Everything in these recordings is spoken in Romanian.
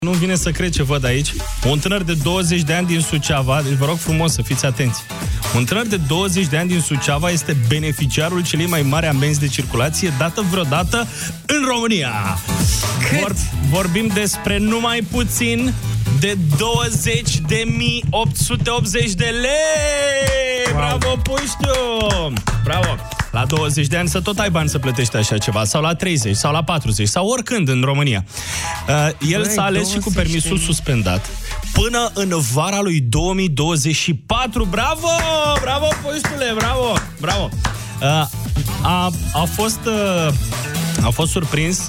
Nu vine să cred ce văd aici. Un tânăr de 20 de ani din Suceava, deci vă rog frumos să fiți atenți. Un tânăr de 20 de ani din Suceava este beneficiarul celei mai mari amenzi de circulație dată vreodată în România. Vorbim despre numai puțin de 20.880 de lei! Wow. Bravo, Puștiu! Bravo! La 20 de ani să tot ai bani să plătești așa ceva, sau la 30, sau la 40, sau oricând în România. El s-a ales și cu permisul suspendat până în vara lui 2024. Bravo! Bravo, Puștule! Bravo! Bravo! A fost surprins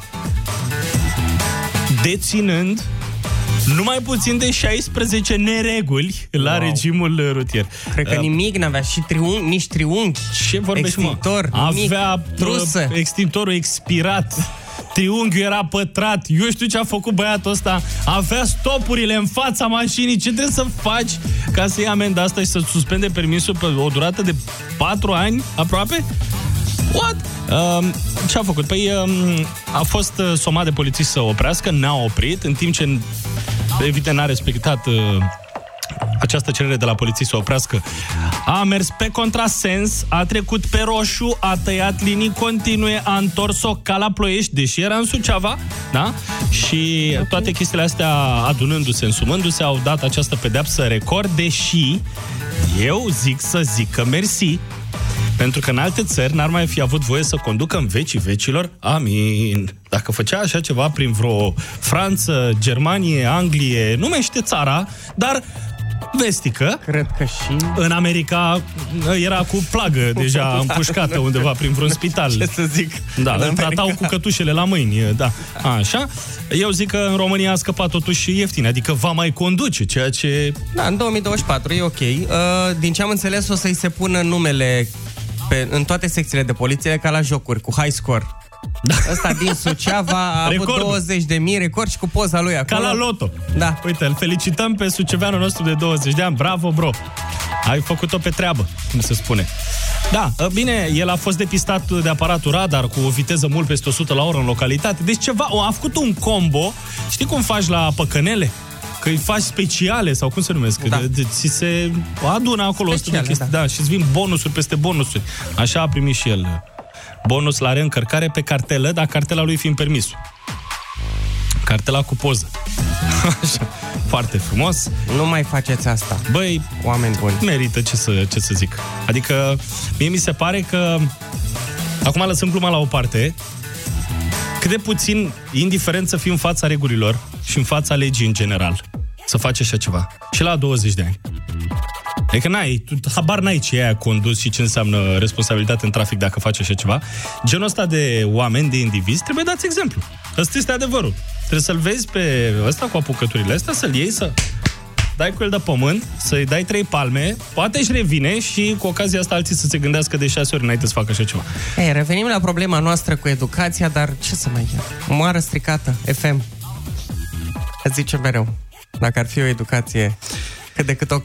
deținând numai puțin de 16 nereguli la regimul rutier. Cred că nimic n-avea, și nici triunghi. Ce vorbești, extintor, mă? nimic, avea trusă. Extintorul expirat, triunghiul era pătrat, eu știu ce a făcut băiatul ăsta, avea stopurile în fața mașinii. Ce trebuie să faci ca să iei amenda asta și să suspende permisul pe o durată de 4 ani aproape? What? Ce a făcut? Păi a fost somat de polițiști să oprească, n-a oprit, în timp ce evident n-a respectat această cerere de la polițiști să oprească. A mers pe contrasens, a trecut pe roșu, a tăiat linii continue, a întors-o ca la Ploiești, deși era în Suceava, da? Și toate chestiile astea adunându-se, însumându-se, au dat această pedeapsă record, deși eu zic că mersi, pentru că în alte țări n-ar mai fi avut voie să conducă în vecii vecilor. Amin. Dacă făcea așa ceva prin vreo Franță, Germanie, Anglie, nu mai știe țara, dar vestică. Cred că și în America era cu plagă deja împușcată undeva prin vreun spital. Ce să zic? Da, îl tratau cu cătușele la mâini, da. Așa. Eu zic că în România a scăpat totuși ieftin, adică va mai conduce, ceea ce... Da, în 2024 e ok. Din ce am înțeles, o să-i se pună numele în toate secțiile de poliție ca la jocuri, cu high score. Da. Ăsta din Suceava a avut 20.000 record și cu poza lui acolo. Ca la loto. Da. Uite, îl felicităm pe suceveanul nostru de 20 de ani. Bravo, bro! Ai făcut-o pe treabă, cum se spune. Da, bine, el a fost depistat de aparatul radar cu o viteză mult peste 100 la oră în localitate. Deci ceva, a făcut un combo. Știi cum faci la păcănele? Că îi faci speciale, sau cum se numesc? Da. Ți se adună acolo speciale, 100 de chestii, da, și îți vin bonusuri peste bonusuri. Așa a primit și el bonus la reîncărcare pe cartelă, dar cartela lui fiind permisul. Cartela cu poză. Așa, foarte frumos. Nu mai faceți asta. Băi, oameni buni. Merită, ce să zic. Adică, mie mi se pare că, acum lăsăm gluma la o parte, cât de puțin indiferent să fii în fața regulilor și în fața legii în general, să faci așa ceva. Și la 20 de ani. Adică habar n-ai ce e aia condus și ce înseamnă responsabilitate în trafic dacă faci așa ceva. Genul ăsta de oameni, de indivizi, trebuie dați exemplu. Ăsta este adevărul. Trebuie să-l vezi pe ăsta cu apucăturile astea, să-l iei, să dai cu el de pământ, să-i dai 3 palme, poate își revine și cu ocazia asta alții să se gândească de 6 ori înainte să facă așa ceva. Revenim la problema noastră cu educația, dar ce să mai ia? Moară stricată, FM. Îți zice mereu, dacă ar fi o educație cât de cât ok,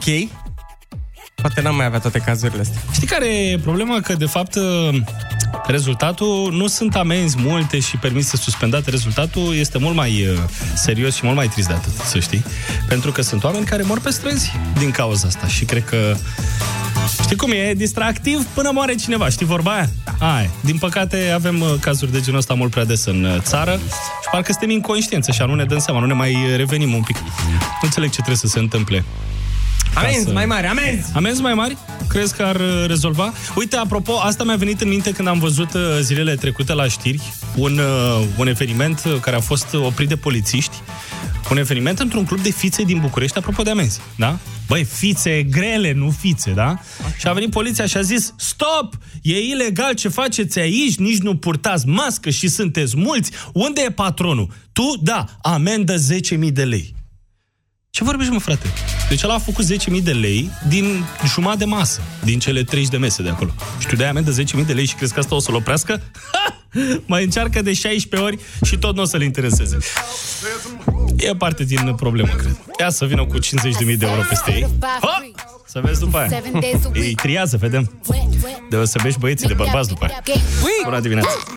poate n-am mai avea toate cazurile astea. Știi care e problema? Că, de fapt, rezultatul nu sunt amenzi multe și permise suspendate. Rezultatul este mult mai serios și mult mai trist de atât, să știi. Pentru că sunt oameni care mor pe străzi din cauza asta. Și cred că, știi cum e distractiv până moare cineva. Știi vorba aia? Aia. Din păcate avem cazuri de genul ăsta mult prea des în țară și parcă suntem inconștienți așa, nu ne dăm seama, nu ne mai revenim un pic. Nu înțeleg ce trebuie să se întâmple. Amenzi mai mari, amenzi! Amenzi mai mari? Crezi că ar rezolva? Uite, apropo, asta mi-a venit în minte când am văzut zilele trecute la știri un eveniment care a fost oprit de polițiști. Un eveniment într-un club de fițe din București, apropo de amenzi, da? Băi, fițe grele, nu fițe, da? Okay. Și a venit poliția și a zis: stop! E ilegal ce faceți aici, nici nu purtați mască și sunteți mulți. Unde e patronul? Tu? Da, amendă 10.000 de lei. Ce vorbești, mă, frate? Deci ăla a făcut 10.000 de lei din jumătate de masă, din cele 30 de mese de acolo. Și tu dai amendă 10.000 de lei și crezi că asta o să-l oprească? Mai încearcă de 16 ori și tot nu o să-l intereseze. E parte din problemă, cred. Ia să vină cu 50.000 de euro peste ei. Ha! Să vezi după aia. Ei triază, vedem. Deosebești băieții de bărbați după aia. Bună dimineața!